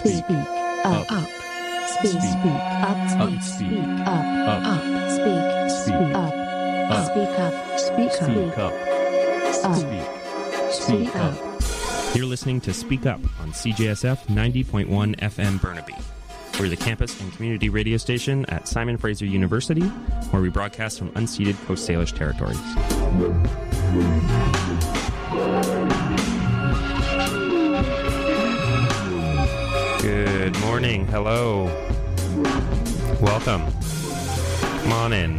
Speak up. Speak up. Speak up. Speak up. Speak up. Speak up. Speak up. You're listening to Speak Up on CJSF 90.1 FM Burnaby. We're the campus and community radio station at Simon Fraser University, where we broadcast from unceded Coast Salish territories. Good morning. Hello. Welcome. Come on in.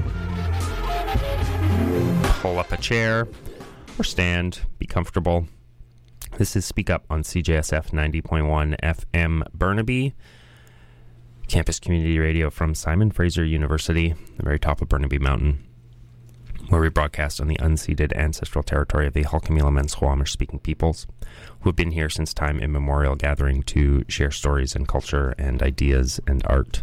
Pull up a chair or stand. Be comfortable. This is Speak Up on CJSF 90.1 FM Burnaby, campus community radio from Simon Fraser University, the very top of Burnaby Mountain, where we broadcast on the unceded ancestral territory of the Halkahmi'kmaq Squamish-speaking peoples, who have been here since time immemorial, gathering to share stories and culture and ideas and art.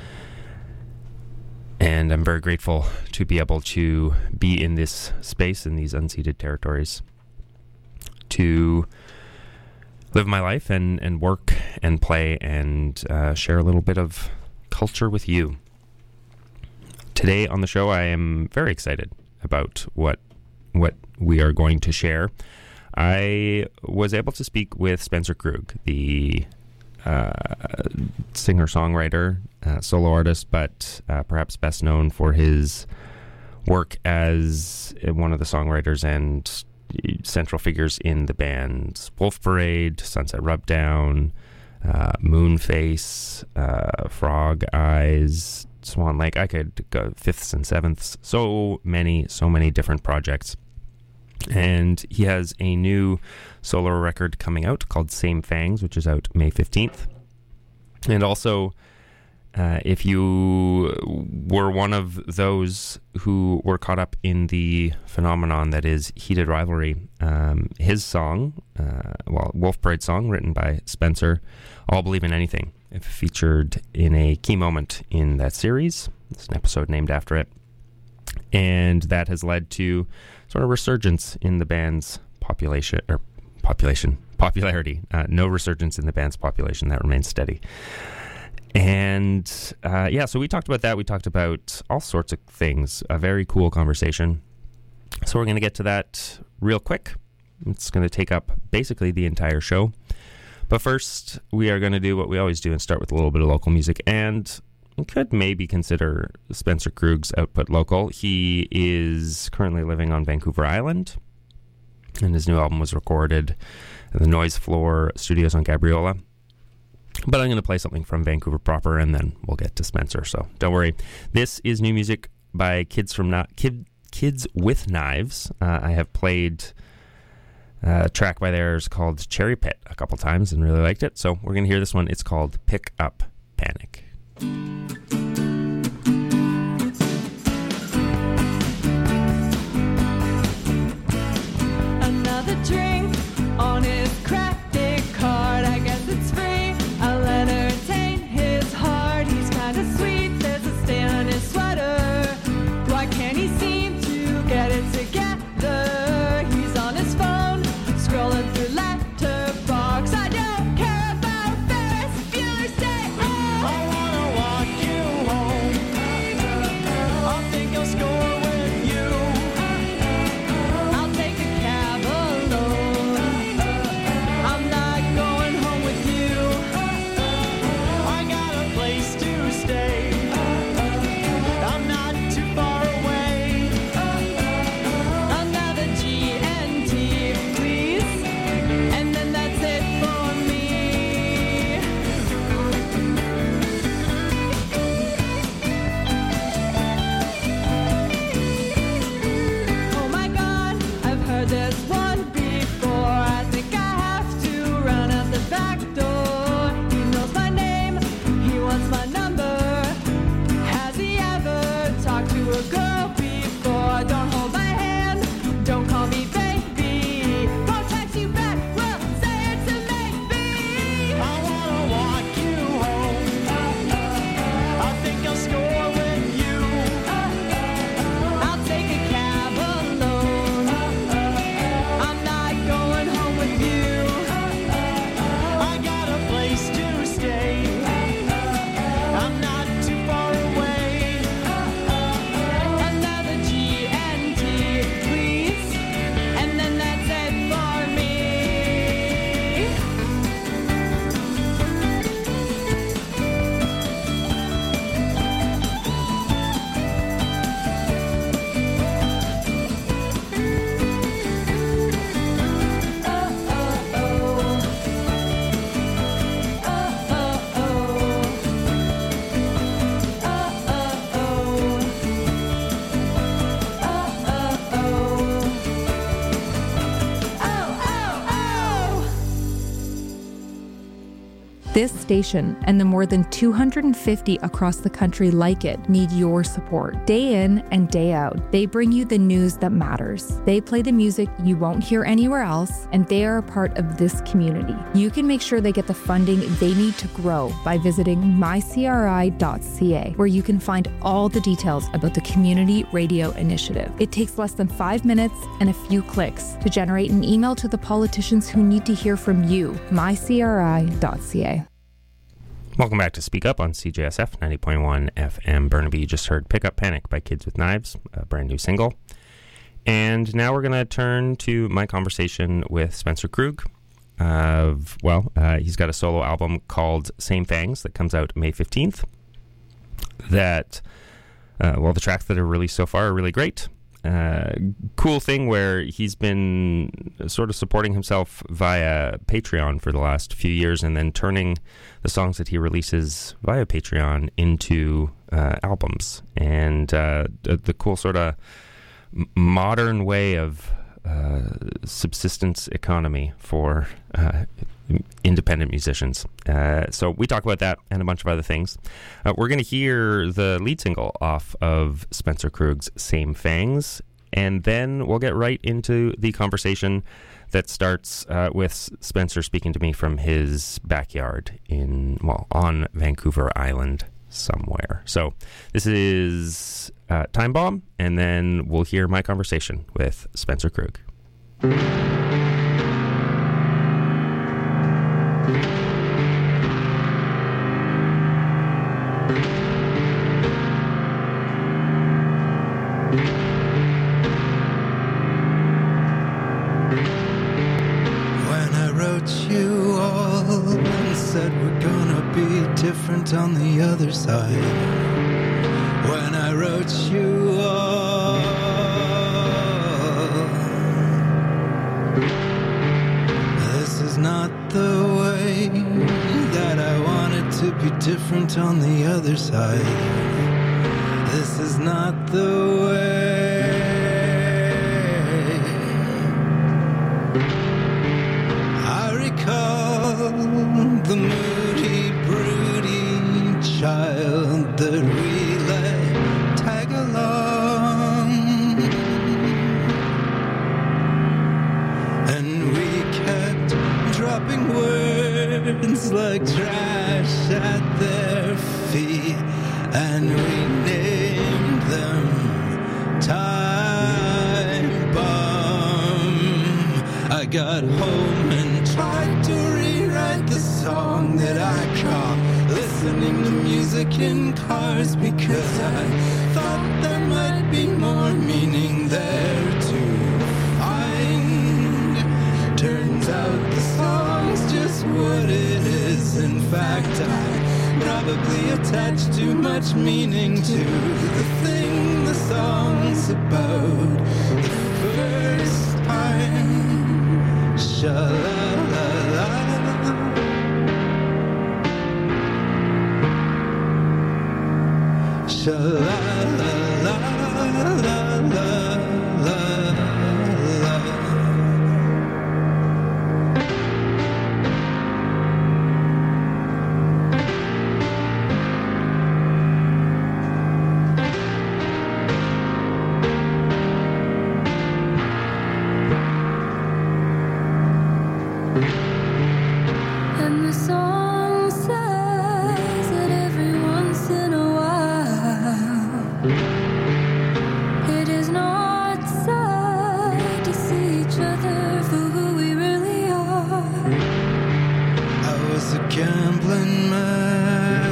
And I'm very grateful to be able to be in this space, in these unceded territories, to live my life and work and play and share a little bit of culture with you. Today on the show, I am very excited about what we are going to share. I was able to speak with Spencer Krug, the singer-songwriter, solo artist, but perhaps best known for his work as one of the songwriters and central figures in the bands Wolf Parade, Sunset Rubdown, Moonface, Frog Eyes, Swan Lake. I could go fifths and sevenths. So many different projects. And he has a new solo record coming out called Same Fangs, which is out May 15th. And also, if you were one of those who were caught up in the phenomenon that is Heated Rivalry, his song, Wolf Parade song, written by Spencer, All Believe in Anything, it featured in a key moment in that series. There's an episode named after it. And that has led to sort of resurgence in the band's popularity. No resurgence in the band's population. That remains steady. And so we talked about that. We talked about all sorts of things. A very cool conversation. So we're going to get to that real quick. It's going to take up basically the entire show. But first, we are going to do what we always do and start with a little bit of local music. And we could maybe consider Spencer Krug's output local. He is currently living on Vancouver Island, and his new album was recorded at the Noise Floor Studios on Gabriola. But I'm going to play something from Vancouver proper, and then we'll get to Spencer, so don't worry. This is new music by Kids with Knives. I have played a track by theirs called Cherry Pit a couple times and really liked it, so we're going to hear this one. It's called Pick Up Panic. Another drink on his credit card. I guess it's free. I'll entertain his heart. He's kind of sweet. There's a stain on his sweater. Why can't he seem to get it together? He's on his phone, scrolling through Letterboxd. I don't care about Ferris Bueller. Stay home. I wanna watch This station and the more than 250 across the country like it need your support. Day in and day out, they bring you the news that matters. They play the music you won't hear anywhere else, and they are a part of this community. You can make sure they get the funding they need to grow by visiting mycri.ca, where you can find all the details about the Community Radio Initiative. It takes less than 5 minutes and a few clicks to generate an email to the politicians who need to hear from you. mycri.ca. Welcome back to Speak Up on CJSF 90.1 FM Burnaby. You just heard Pick Up Panic by Kids with Knives, a brand new single. And now we're going to turn to my conversation with Spencer Krug. He's got a solo album called Same Fangs that comes out May 15th. The tracks that are released so far are really great. Cool thing where he's been sort of supporting himself via Patreon for the last few years and then turning the songs that he releases via Patreon into albums. And the cool sort of modern way of subsistence economy for independent musicians. So we talk about that and a bunch of other things. We're going to hear the lead single off of Spencer Krug's Same Fangs, and then we'll get right into the conversation that starts with Spencer speaking to me from his backyard on Vancouver Island somewhere. So this is Time Bomb, and then we'll hear my conversation with Spencer Krug. Different on the other side. When I wrote you all, this is not the way that I wanted to be different on the other side. This is not the way. I recall the moody, broody child that we let tag along, and we kept dropping words like trash at their feet, and we named them Time Bomb. I got home and tried to rewrite the song that I caught listening to music in cars, because I thought there might be more meaning there to find. Turns out the song's just what it is. In fact, I probably attached too much meaning to the thing the song's about. The first time, sha-la-la-la, sha-la-la-la-la-la-la. And the song says that every once in a while it is not sad to see each other for who we really are. I was a gambling man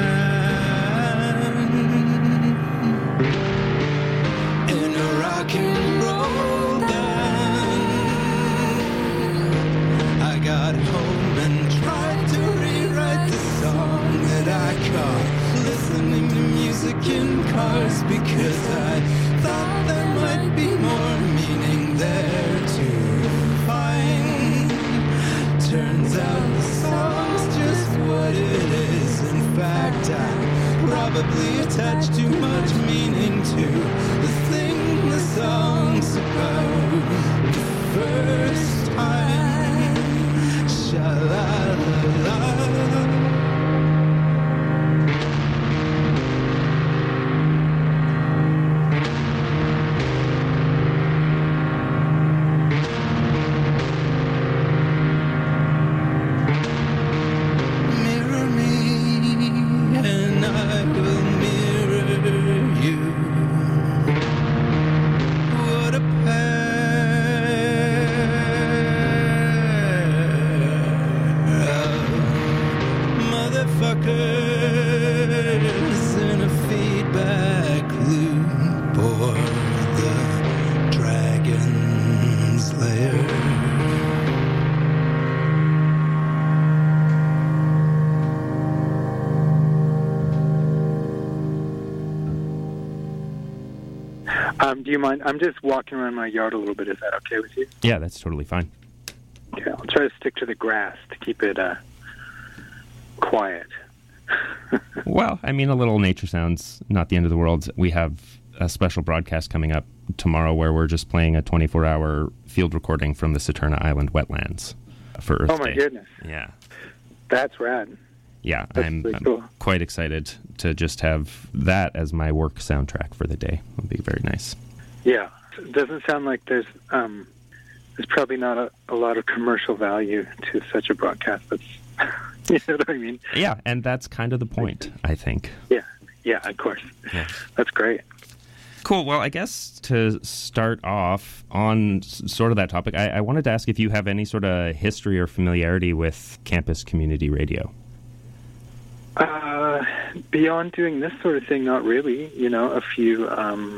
in a rock and roll band. I got home and tried to rewrite the song that I caught listening to music in cars, because I thought there might be more meaning there to find. Turns out the song's just what it is. In fact, I probably attached too much meaning to the thing the song's about. The first time, sha-la-la-la. Do you mind? I'm just walking around my yard a little bit. Is that okay with you? Yeah, that's totally fine. Okay, I'll try to stick to the grass to keep it quiet. Well, I mean, a little nature sounds not the end of the world. We have a special broadcast coming up tomorrow where we're just playing a 24-hour field recording from the Saturna Island wetlands for Earth Day. Oh, my goodness. Yeah. That's rad. Yeah, That's I'm cool. quite excited to just have that as my work soundtrack for the day. It would be very nice. Yeah. It doesn't sound like there's probably not a lot of commercial value to such a broadcast. That's, you know what I mean? Yeah, and that's kind of the point, I think. Yeah, of course. Yeah. That's great. Cool. Well, I guess to start off on sort of that topic, I wanted to ask if you have any sort of history or familiarity with campus community radio. Beyond doing this sort of thing, not really. You know, a few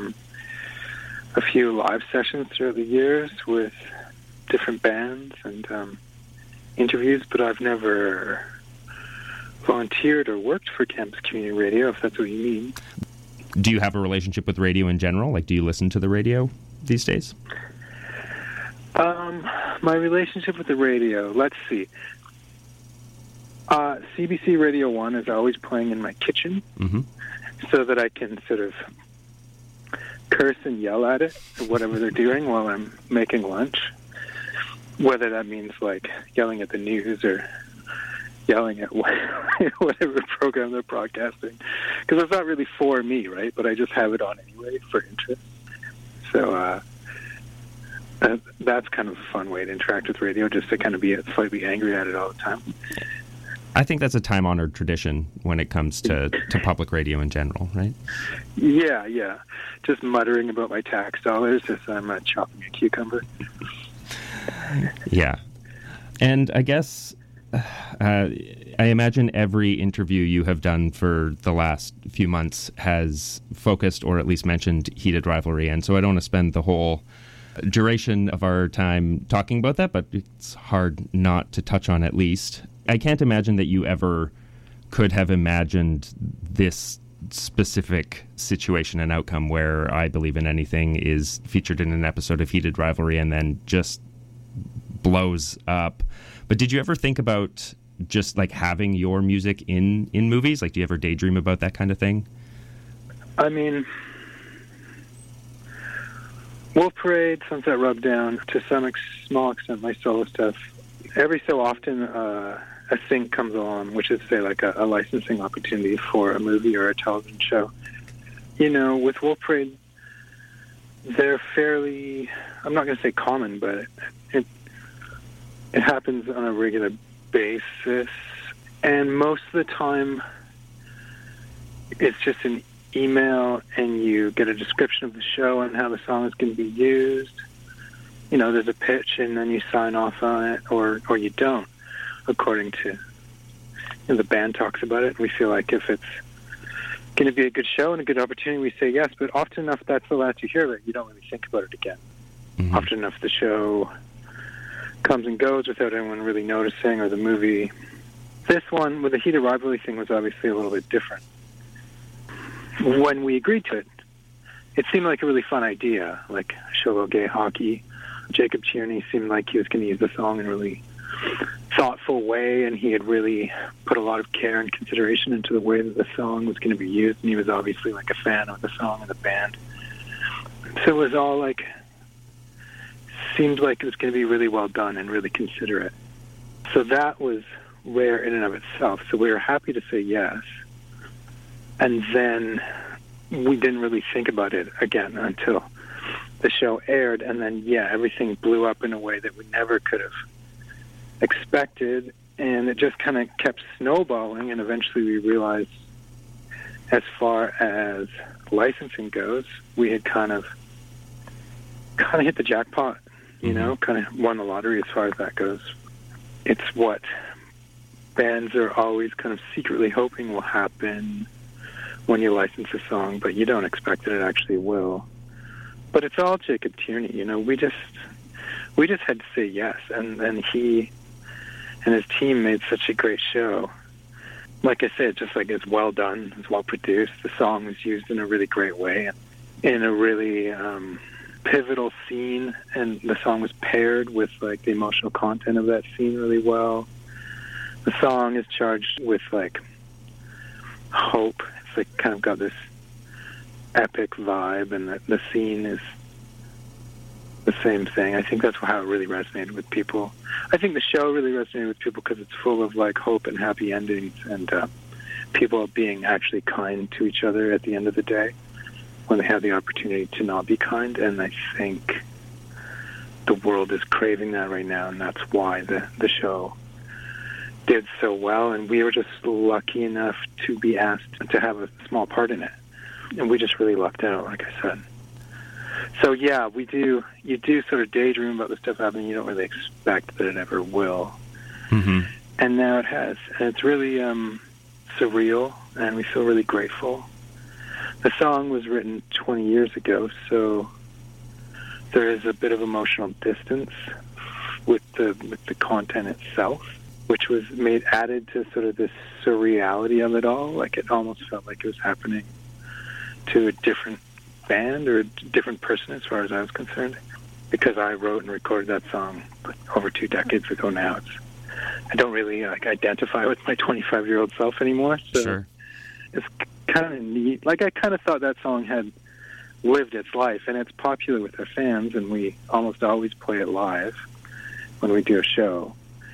live sessions throughout the years with different bands and interviews, but I've never volunteered or worked for campus community radio, if that's what you mean. Do you have a relationship with radio in general? Like, do you listen to the radio these days? My relationship with the radio, let's see. CBC Radio 1 is always playing in my kitchen, so that I can sort of curse and yell at it, whatever they're doing while I'm making lunch. Whether that means, like, yelling at the news or yelling at whatever program they're broadcasting. Because it's not really for me, right? But I just have it on anyway for interest. So that's kind of a fun way to interact with radio, just to kind of be slightly angry at it all the time. I think that's a time-honored tradition when it comes to public radio in general, right? Yeah. Just muttering about my tax dollars as I'm chopping a cucumber. Yeah. And I guess, I imagine every interview you have done for the last few months has focused or at least mentioned heated rivalry. And so I don't want to spend the whole duration of our time talking about that, but it's hard not to touch on at least. I can't imagine that you ever could have imagined this specific situation and outcome where I Believe in Anything is featured in an episode of Heated Rivalry and then just blows up. But did you ever think about just like having your music in movies? Like, do you ever daydream about that kind of thing? I mean, Wolf Parade, Sunset Rubdown, to some small extent my solo stuff. Every so often a thing comes along, which is, say, like a licensing opportunity for a movie or a television show. You know, with Wolf Parade, they're fairly, I'm not going to say common, but it happens on a regular basis. And most of the time, it's just an email and you get a description of the show and how the song is going to be used. You know, there's a pitch and then you sign off on it or you don't, according to, you know, the band talks about it. We feel like if it's going to be a good show and a good opportunity, we say yes, but often enough that's the last you hear of it. You don't really think about it again. Mm-hmm. Often enough the show comes and goes without anyone really noticing, or the movie. This one, with the Heated Rivalry thing, was obviously a little bit different. When we agreed to it, it seemed like a really fun idea, like a show about gay hockey. Jacob Tierney seemed like he was going to use the song in a really thoughtful way, and he had really put a lot of care and consideration into the way that the song was going to be used, and he was obviously like a fan of the song and the band. So it was all like, seemed like it was going to be really well done and really considerate. So that was rare in and of itself. So we were happy to say yes. And then we didn't really think about it again until the show aired. And then, yeah, everything blew up in a way that we never could have expected. And it just kind of kept snowballing. And eventually we realized, as far as licensing goes, we had kind of hit the jackpot, you know, kind of won the lottery as far as that goes. It's what bands are always kind of secretly hoping will happen when you license a song, but you don't expect that it actually will. But it's all Jacob Tierney, you know. We just had to say yes, and he and his team made such a great show. Like I said, just like it's well done, it's well produced. The song was used in a really great way, and in a really pivotal scene, and the song was paired with like the emotional content of that scene really well. The song is charged with like hope. It's like kind of got this epic vibe, and the scene is the same thing. I think that's how it really resonated with people. I think the show really resonated with people because it's full of like hope and happy endings, and people being actually kind to each other at the end of the day when they have the opportunity to not be kind. And I think the world is craving that right now, and that's why the show did so well. And we were just lucky enough to be asked to have a small part in it, and we just really lucked out, like I said. So yeah, you do sort of daydream about the stuff happening. You don't really expect that it ever will. Mm-hmm. And now it has. And it's really surreal, and we feel really grateful. The song was written 20 years ago, so there is a bit of emotional distance with the content itself, which was added to sort of this surreality of it all. Like, it almost felt like it was happening to a different band or a different person as far as I was concerned, because I wrote and recorded that song over 2 decades ago now. I don't really identify with my 25-year-old self anymore, so Sure. It's kind of neat. Like, I kind of thought that song had lived its life, and it's popular with our fans, and we almost always play it live when we do a show.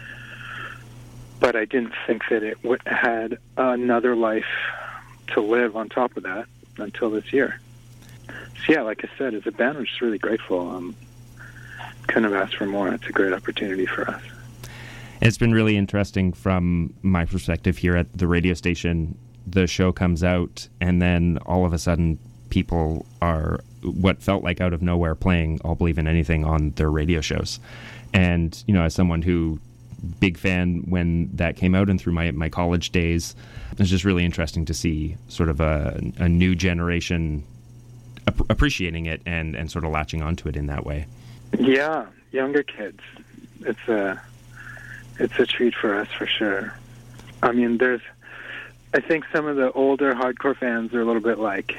But I didn't think that it had another life to live on top of that until this year. So yeah, like I said, as a band, we're just really grateful. Couldn't have asked for more. It's a great opportunity for us. It's been really interesting from my perspective here at the radio station. The show comes out, and then all of a sudden people are, what felt like out of nowhere, playing I'll Believe in Anything on their radio shows. And, you know, as someone who, big fan when that came out and through my college days, it's just really interesting to see sort of a new generation appreciating it and sort of latching onto it in that way. Yeah, younger kids. It's a treat for us, for sure. I mean, I think some of the older hardcore fans are a little bit like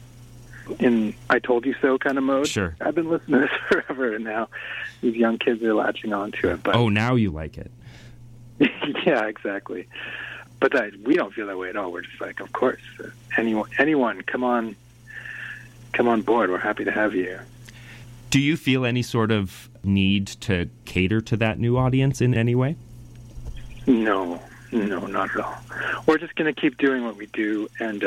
in I told you so kind of mode. Sure. I've been listening to this forever, and now these young kids are latching onto it. But oh, now you like it. yeah, exactly. But we don't feel that way at all. We're just like, of course, anyone, come on board. We're happy to have you. Do you feel any sort of need to cater to that new audience in any way? No, not at all. We're just going to keep doing what we do, and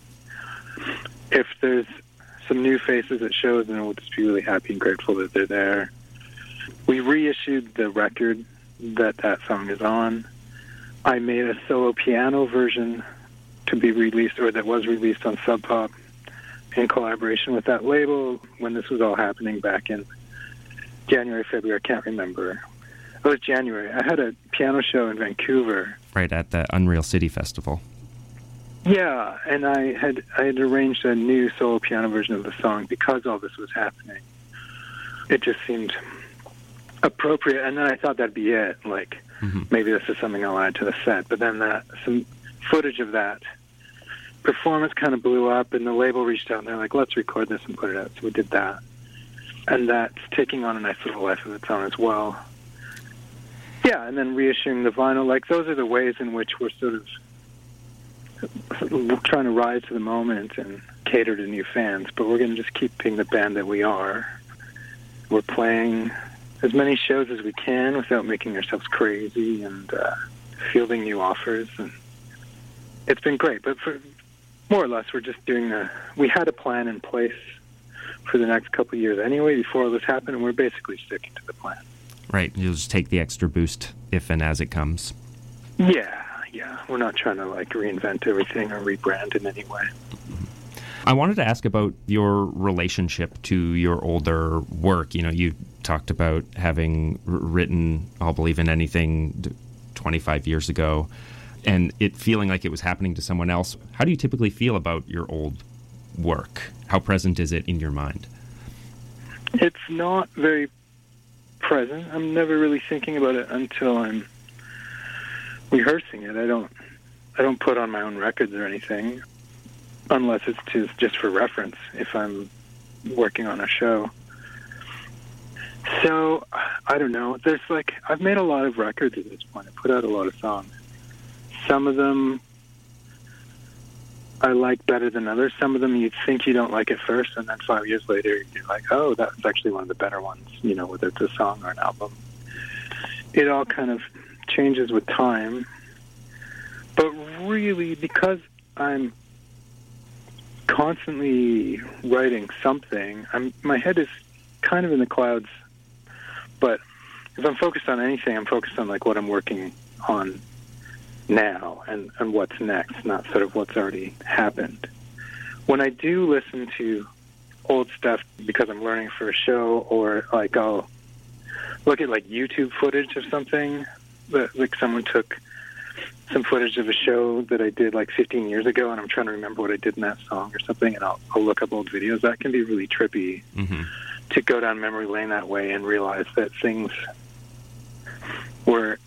if there's some new faces at shows, then we'll just be really happy and grateful that they're there. We reissued the record that song is on. I made a solo piano version to be released, or that was released on Sub Pop, in collaboration with that label when this was all happening back in January, February, I can't remember. It was January. I had a piano show in Vancouver. Right, at the Unreal City Festival. Yeah, and I had arranged a new solo piano version of the song because all this was happening. It just seemed appropriate, and then I thought that'd be it. Like, maybe this is something I'll add to the set. But then some footage of that performance kind of blew up, and the label reached out, and they're like, let's record this and put it out. So we did that. And that's taking on a nice little life of its own as well. Yeah, and then reissuing the vinyl. Like, those are the ways in which we're sort of trying to rise to the moment and cater to new fans, but we're going to just keep being the band that we are. We're playing as many shows as we can without making ourselves crazy, and fielding new offers, and it's been great. But for more or less, we're just doing we had a plan in place for the next couple of years anyway before all this happened, and we're basically sticking to the plan. Right, you'll just take the extra boost if and as it comes. Yeah. We're not trying to reinvent everything or rebrand in any way. I wanted to ask about your relationship to your older work. You know, you talked about having written I'll Believe in Anything 25 years ago, and it feeling like it was happening to someone else. How do you typically feel about your old work? How present is it in your mind? It's not very present. I'm never really thinking about it until I'm rehearsing it. I don't put on my own records or anything, unless it's just for reference. If I'm working on a show. So, I don't know. There's like, I've made a lot of records at this point. I put out a lot of songs. Some of them I like better than others. Some of them you'd think you don't like at first, and then 5 years later, you're like, oh, that's actually one of the better ones, you know, whether it's a song or an album. It all kind of changes with time. But really, because I'm constantly writing something, my head is kind of in the clouds. But if I'm focused on anything, I'm focused on like what I'm working on now and what's next, not sort of what's already happened. When I do listen to old stuff because I'm learning for a show, or like I'll look at like YouTube footage of something, that like someone took some footage of a show that I did like 15 years ago, and I'm trying to remember what I did in that song or something, and I'll look up old videos. That can be really trippy to go down memory lane that way and realize that things were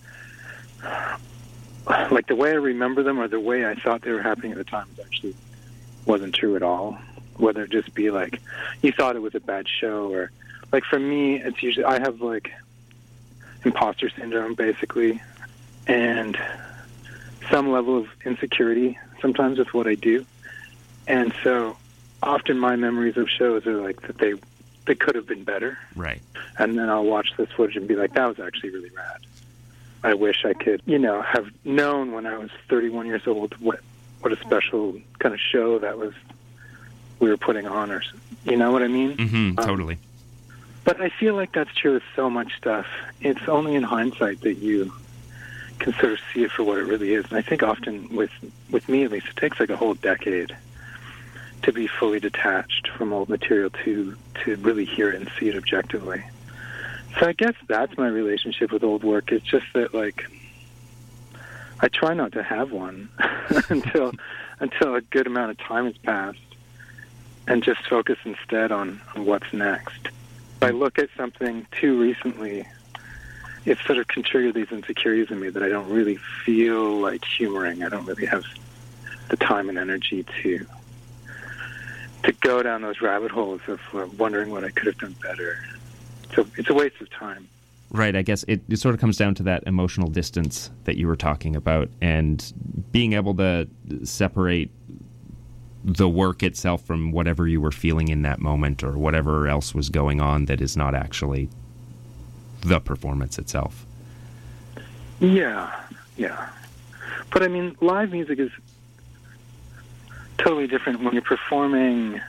like the way I remember them or the way I thought they were happening at the time actually wasn't true at all. Whether it just be like you thought it was a bad show, or like for me, it's usually I have like imposter syndrome basically, and some level of insecurity sometimes with what I do. And so often my memories of shows are like that they could have been better. Right. And then I'll watch this footage and be like, that was actually really rad. I wish I could, you know, have known when I was 31 years old what a special kind of show that was we were putting on, or you know what I mean? Totally. But I feel like that's true with so much stuff. It's only in hindsight that you can sort of see it for what it really is. And I think often with me at least, it takes like a whole decade to be fully detached from old material to really hear it and see it objectively. So I guess that's my relationship with old work. It's just that like I try not to have one until a good amount of time has passed, and just focus instead on what's next. If I look at something too recently, it sort of can trigger these insecurities in me that I don't really feel like humoring. I don't really have the time and energy to go down those rabbit holes of wondering what I could have done better. So it's a waste of time. Right. I guess it sort of comes down to that emotional distance that you were talking about, and being able to separate the work itself from whatever you were feeling in that moment, or whatever else was going on that is not actually the performance itself. Yeah. But I mean, live music is totally different when you're performing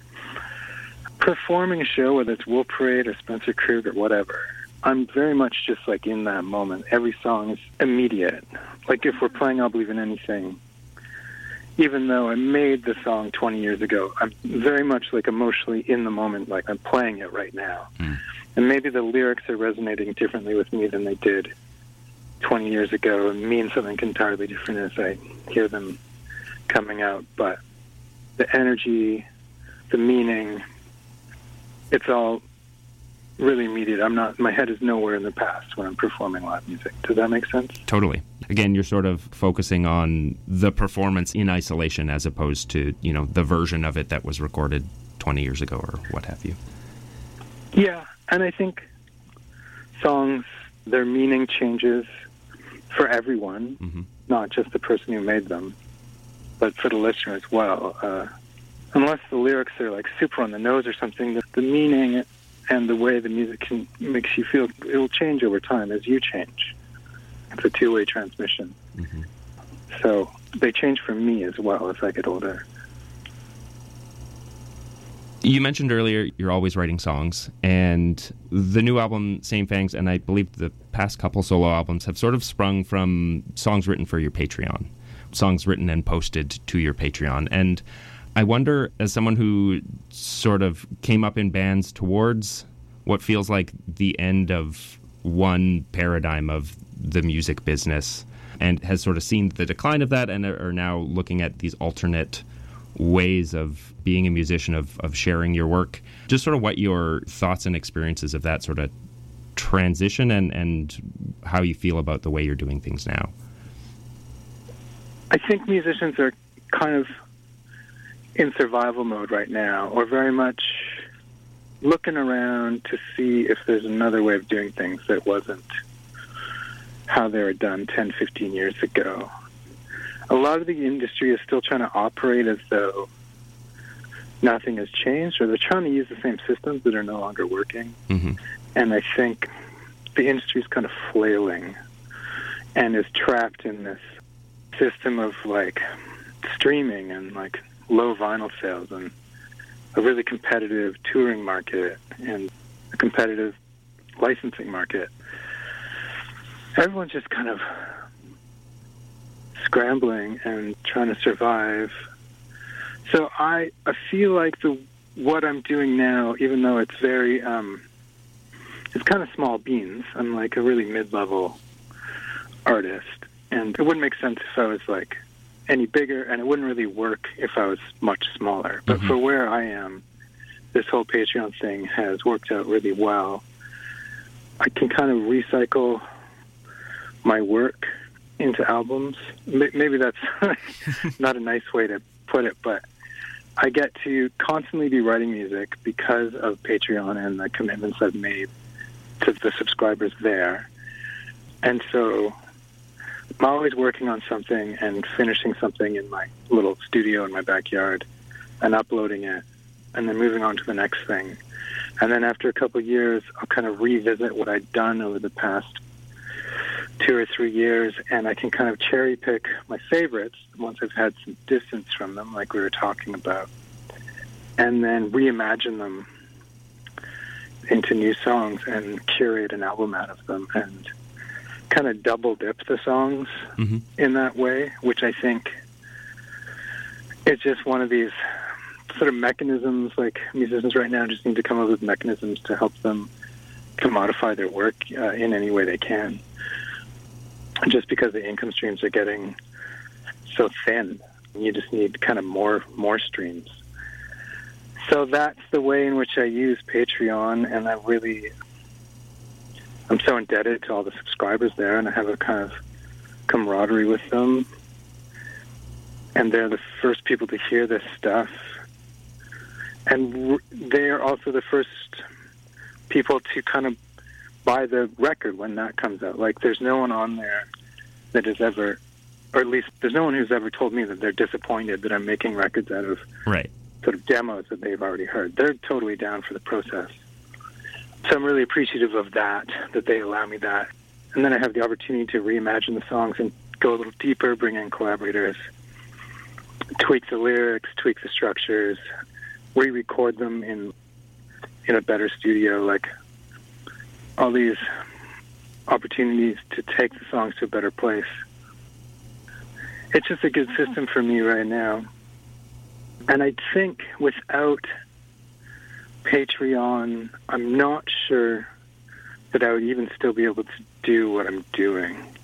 a show, whether it's Wolf Parade or Spencer Krug or whatever. I'm very much just like in that moment. Every song is immediate. Like if we're playing I'll Believe in Anything, even though I made the song 20 years ago, I'm very much like emotionally in the moment, like I'm playing it right now. And maybe the lyrics are resonating differently with me than they did 20 years ago, and mean something entirely different as I hear them coming out. But the energy, the meaning, it's all really immediate. My head is nowhere in the past when I'm performing live music. Does that make sense? Totally. Again, you're sort of focusing on the performance in isolation as opposed to, you know, the version of it that was recorded 20 years ago or what have you. Yeah, and I think songs, their meaning changes for everyone, not just the person who made them, but for the listener as well. Unless the lyrics are like super on the nose or something, the meaning and the way the music makes you feel, it will change over time as you change. It's a two-way transmission. So they change for me as well as I get older. You mentioned earlier you're always writing songs, and the new album, Same Fangs, and I believe the past couple solo albums have sort of sprung from songs written for your Patreon, songs written and posted to your Patreon. And I wonder, as someone who sort of came up in bands towards what feels like the end of one paradigm of the music business, and has sort of seen the decline of that, and are now looking at these alternate ways of being a musician, of sharing your work, just sort of what your thoughts and experiences of that sort of transition and how you feel about the way you're doing things now. I think musicians are kind of in survival mode right now, or very much looking around to see if there's another way of doing things that wasn't how they were done 10, 15 years ago. A lot of the industry is still trying to operate as though nothing has changed, or they're trying to use the same systems that are no longer working. Mm-hmm. And I think the industry is kind of flailing and is trapped in this system of like streaming and like low vinyl sales and a really competitive touring market and a competitive licensing market. Everyone's just kind of scrambling and trying to survive. So I feel like what I'm doing now, even though it's very it's kind of small beans. I'm like a really mid-level artist, and it wouldn't make sense if I was like any bigger, and it wouldn't really work if I was much smaller. But for where I am, this whole Patreon thing has worked out really well. I can kind of recycle my work into albums. Maybe that's not a nice way to put it, but I get to constantly be writing music because of Patreon and the commitments I've made to the subscribers there. And so I'm always working on something and finishing something in my little studio in my backyard and uploading it and then moving on to the next thing. And then after a couple of years, I'll kind of revisit what I'd done over the past 2 or 3 years, and I can kind of cherry pick my favorites once I've had some distance from them, like we were talking about, and then reimagine them into new songs and curate an album out of them and kind of double dip the songs in that way, which I think is just one of these sort of mechanisms. Like musicians right now just need to come up with mechanisms to help them commodify their work in any way they can. Just because the income streams are getting so thin, you just need kind of more streams. So that's the way in which I use Patreon, and I'm so indebted to all the subscribers there, and I have a kind of camaraderie with them. And they're the first people to hear this stuff. And they're also the first people to kind of buy the record when that comes out. Like, there's no one on there that has ever, or at least there's no one who's ever told me that they're disappointed that I'm making records out of sort of demos that they've already heard. They're totally down for the process. So I'm really appreciative of that they allow me that. And then I have the opportunity to reimagine the songs and go a little deeper, bring in collaborators, tweak the lyrics, tweak the structures, re-record them in a better studio, like all these opportunities to take the songs to a better place. It's just a good system for me right now. And I think without Patreon, I'm not sure that I would even still be able to do what I'm doing.